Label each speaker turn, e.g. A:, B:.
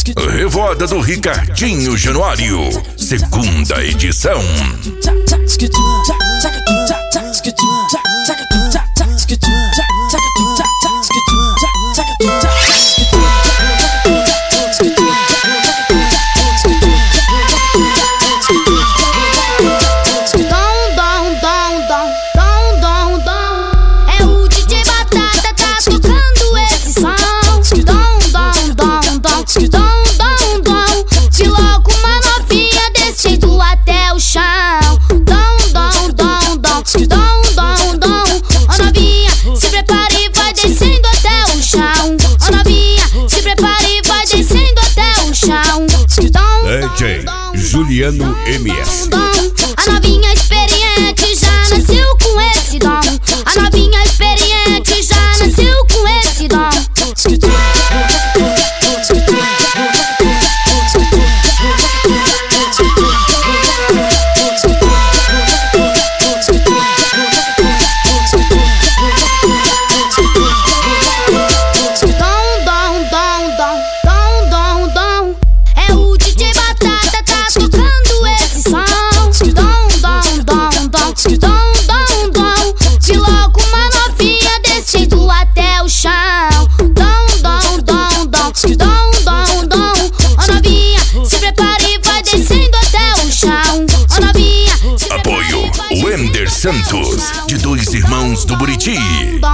A: Revoada do Ricardinho Januário, segunda edição. DJ Juliano MS.
B: A novinha experiente já nasceu com esse dom. A novinha experiente já nasceu com esse dom.
A: Santos, de Dois Irmãos do Buriti.